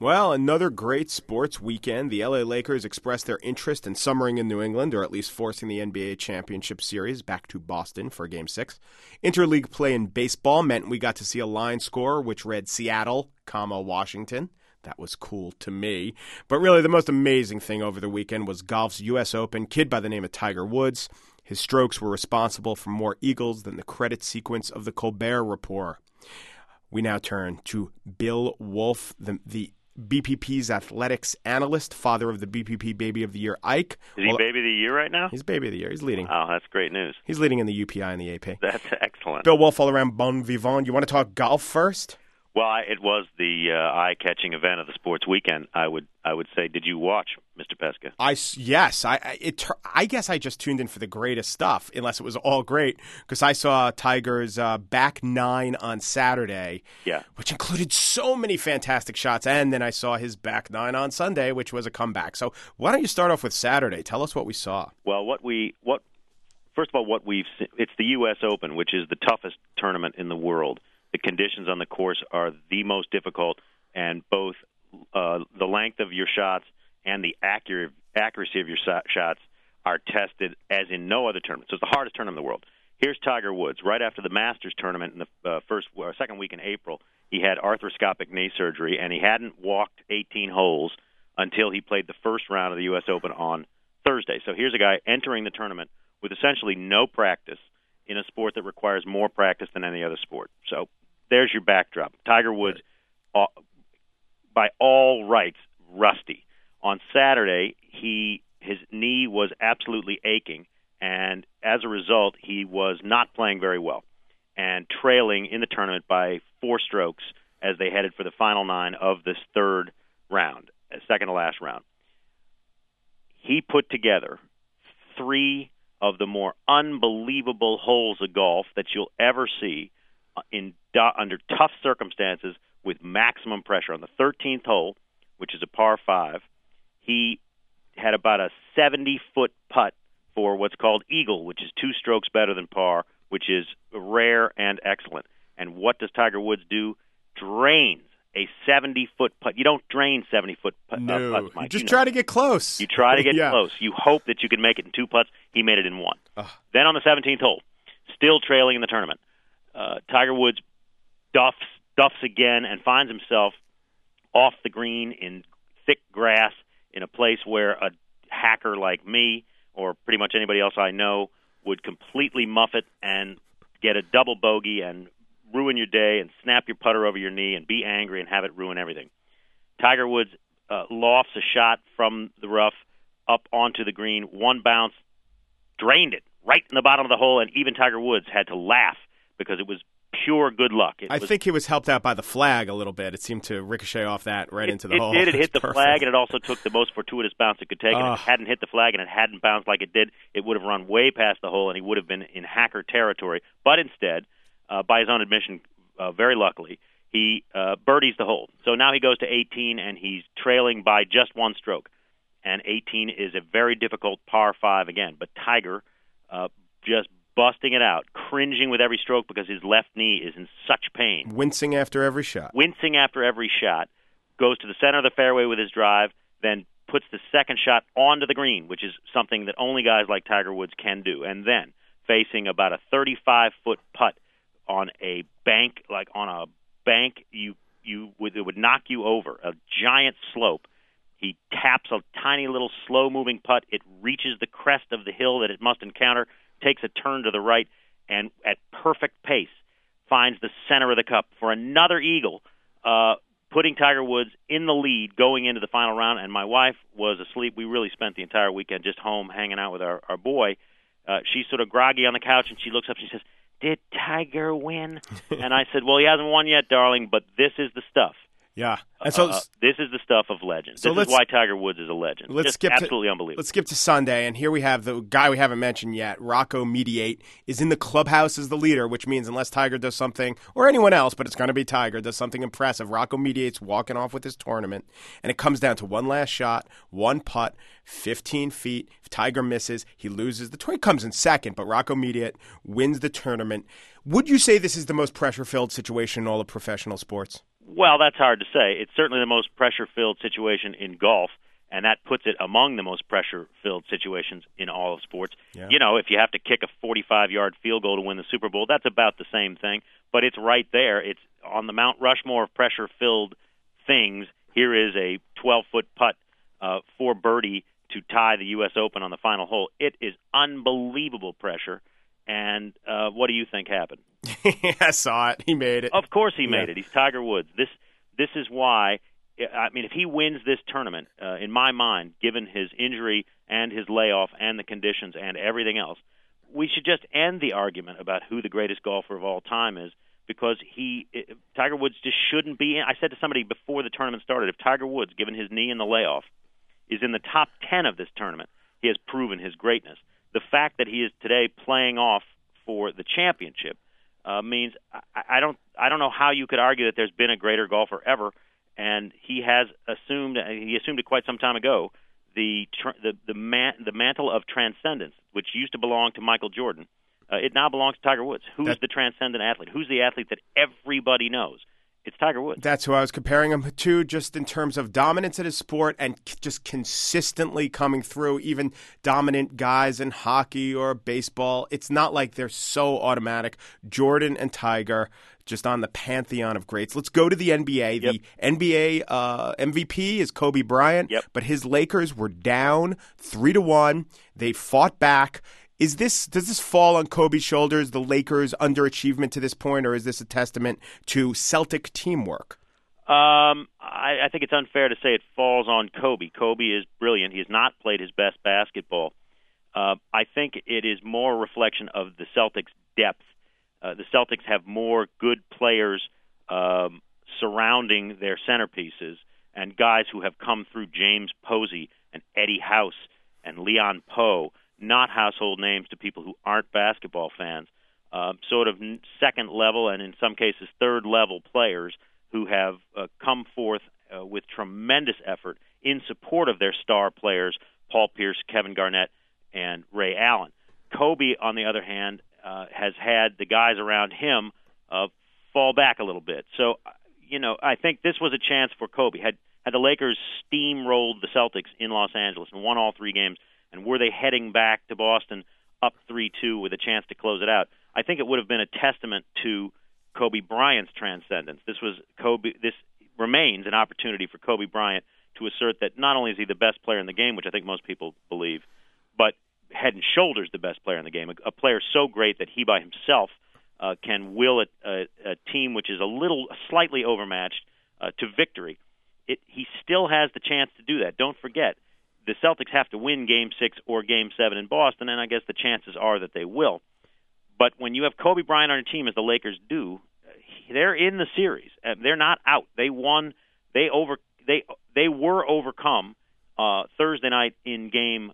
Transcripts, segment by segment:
Well, another great sports weekend. The LA Lakers expressed their interest in summering in New England, or at least forcing the NBA Championship Series back to Boston for Game 6. Interleague play in baseball meant we got to see a line score which read Seattle, Washington. That was cool to me. But really, the most amazing thing over the weekend was golf's U.S. Open. Kid by the name of Tiger Woods. His strokes were responsible for more eagles than the credit sequence of the Colbert Report. We now turn to Bill Wolf, the BPP's athletics analyst, father of the BPP Baby of the Year, Ike. Is he Baby of the Year right now? He's Baby of the Year. He's leading. Oh, that's great news. He's leading in the UPI and the AP. That's excellent. Bill Wolf, all around bon vivant. You want to talk golf first? Well, it was the eye-catching event of the sports weekend. I would say, did you watch, Mr. Pesca? Yes. I guess I just tuned in for the greatest stuff, unless it was all great, because I saw Tiger's back nine on Saturday, which included so many fantastic shots, and then I saw his back nine on Sunday, which was a comeback. So why don't you start off with Saturday? Tell us what we saw. Well, first of all, what we've seen, it's the U.S. Open, which is the toughest tournament in the world. The conditions on the course are the most difficult, and both the length of your shots and the accuracy of your shots are tested as in no other tournament. So it's the hardest tournament in the world. Here's Tiger Woods. Right after the Masters tournament in the second week in April, he had arthroscopic knee surgery, and he hadn't walked 18 holes until he played the first round of the U.S. Open on Thursday. So here's a guy entering the tournament with essentially no practice in a sport that requires more practice than any other sport. So there's your backdrop. Tiger Woods, by all rights, rusty. On Saturday, his knee was absolutely aching, and as a result, he was not playing very well and trailing in the tournament by 4 strokes as they headed for the final 9 of this third round, second to last round. He put together 3 of the more unbelievable holes of golf that you'll ever see under tough circumstances with maximum pressure. On the 13th hole, which is a par 5, he had about a 70-foot putt for what's called eagle, which is 2 strokes better than par, which is rare and excellent. And what does Tiger Woods do? Drains a 70-foot putt. You don't drain 70-foot putts, Mike. You just try to get close. You try to get close. You hope that you can make it in 2 putts. He made it in 1. Then on the 17th hole, still trailing in the tournament, Tiger Woods duffs again and finds himself off the green in thick grass in a place where a hacker like me or pretty much anybody else I know would completely muff it and get a double bogey and ruin your day and snap your putter over your knee and be angry and have it ruin everything. Tiger Woods lofts a shot from the rough up onto the green. One bounce, drained it right in the bottom of the hole, and even Tiger Woods had to laugh because it was pure good luck. I think he was helped out by the flag a little bit. It seemed to ricochet off that into the hole. It did. It hit the flag, and it also took the most fortuitous bounce it could take. And if it hadn't hit the flag and it hadn't bounced like it did, it would have run way past the hole, and he would have been in hacker territory. But instead, by his own admission, very luckily, he birdies the hole. So now he goes to 18, and he's trailing by just 1 stroke. And 18 is a very difficult par 5 again. But Tiger just busting it out, cringing with every stroke because his left knee is in such pain. Wincing after every shot. Goes to the center of the fairway with his drive, then puts the second shot onto the green, which is something that only guys like Tiger Woods can do. And then, facing about a 35-foot putt on a bank, it would knock you over, a giant slope. He taps a tiny little slow-moving putt. It reaches the crest of the hill that it must encounter, takes a turn to the right, and at perfect pace finds the center of the cup for another eagle, putting Tiger Woods in the lead going into the final round. And my wife was asleep. We really spent the entire weekend just home hanging out with our boy. She's sort of groggy on the couch, and she looks up and she says, "Did Tiger win?" And I said, "Well, he hasn't won yet, darling, but this is the stuff." Yeah. And so this is the stuff of legends. This is why Tiger Woods is a legend. Absolutely unbelievable. Let's skip to Sunday, and here we have the guy we haven't mentioned yet, Rocco Mediate, is in the clubhouse as the leader, which means unless Tiger does something, or anyone else, but it's going to be Tiger, does something impressive, Rocco Mediate's walking off with his tournament, and it comes down to one last shot, one putt, 15 feet. If Tiger misses, he loses. The tournament comes in second, but Rocco Mediate wins the tournament. Would you say this is the most pressure-filled situation in all of professional sports? Well, that's hard to say. It's certainly the most pressure-filled situation in golf, and that puts it among the most pressure-filled situations in all of sports. Yeah. You know, if you have to kick a 45-yard field goal to win the Super Bowl, that's about the same thing, but it's right there. It's on the Mount Rushmore of pressure-filled things. Here is a 12-foot putt for birdie to tie the U.S. Open on the final hole. It is unbelievable pressure, and what do you think happened? I saw it. He made it. Of course he made it. He's Tiger Woods. This is why, I mean, if he wins this tournament, in my mind, given his injury and his layoff and the conditions and everything else, we should just end the argument about who the greatest golfer of all time is, because Tiger Woods just shouldn't be in. I said to somebody before the tournament started, if Tiger Woods, given his knee and the layoff, is in the top 10 of this tournament, he has proven his greatness. The fact that he is today playing off for the championship means I don't know how you could argue that there's been a greater golfer ever, and he assumed it quite some time ago, the mantle of transcendence, which used to belong to Michael Jordan. It now belongs to Tiger Woods. Who's the transcendent athlete? Who's the athlete that everybody knows? It's Tiger Woods. That's who I was comparing him to, just in terms of dominance in his sport and just consistently coming through, even dominant guys in hockey or baseball. It's not like they're so automatic. Jordan and Tiger, just on the pantheon of greats. Let's go to the NBA. Yep. The NBA MVP is Kobe Bryant, but his Lakers were down 3-1. They fought back. Does this fall on Kobe's shoulders, the Lakers' underachievement to this point, or is this a testament to Celtic teamwork? I think it's unfair to say it falls on Kobe. Kobe is brilliant. He has not played his best basketball. I think it is more a reflection of the Celtics' depth. The Celtics have more good players surrounding their centerpieces, and guys who have come through, James Posey and Eddie House and Leon Poe, not household names to people who aren't basketball fans, sort of second level and in some cases third level players who have come forth with tremendous effort in support of their star players, Paul Pierce, Kevin Garnett, and Ray Allen. Kobe, on the other hand, has had the guys around him fall back a little bit. So, I think this was a chance for Kobe. Had the Lakers steamrolled the Celtics in Los Angeles and won all 3 games, and were they heading back to Boston up 3-2 with a chance to close it out, I think it would have been a testament to Kobe Bryant's transcendence. This remains an opportunity for Kobe Bryant to assert that not only is he the best player in the game, which I think most people believe, but head and shoulders the best player in the game, a player so great that he by himself can will a team which is slightly overmatched to victory. He still has the chance to do that. Don't forget, the Celtics have to win Game 6 or Game 7 in Boston, and I guess the chances are that they will. But when you have Kobe Bryant on your team, as the Lakers do, they're in the series. They're not out. They won. They were overcome Thursday night in Game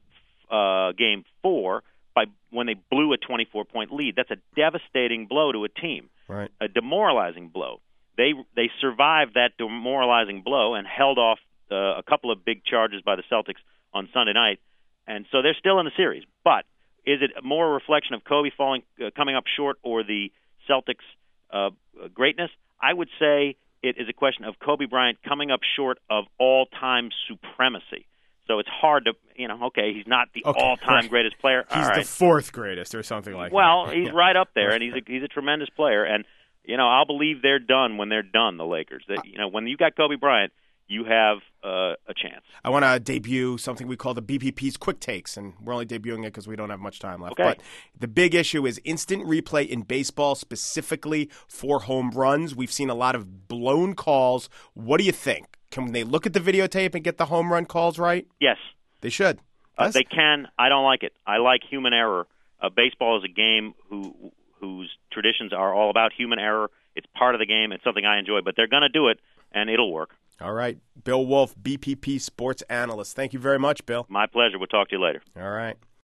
4 when they blew a 24-point lead. That's a devastating blow to a team, right? A demoralizing blow. They survived that demoralizing blow and held off a couple of big charges by the Celtics on Sunday night, and so they're still in the series. But is it more a reflection of Kobe coming up short, or the Celtics' greatness? I would say it is a question of Kobe Bryant coming up short of all-time supremacy. So it's hard to, he's not the all-time greatest player. He's the 4th greatest or something like that. Well, he's right up there, and he's a tremendous player. And, I'll believe they're done when they're done, the Lakers. When you got Kobe Bryant, you have a chance. I want to debut something we call the BPP's Quick Takes, and we're only debuting it because we don't have much time left. Okay. But the big issue is instant replay in baseball, specifically for home runs. We've seen a lot of blown calls. What do you think? Can they look at the videotape and get the home run calls right? Yes. They should. They can. I don't like it. I like human error. Baseball is a game whose traditions are all about human error. It's part of the game. It's something I enjoy. But they're going to do it, and it'll work. All right. Bill Wolf, BPP Sports Analyst. Thank you very much, Bill. My pleasure. We'll talk to you later. All right.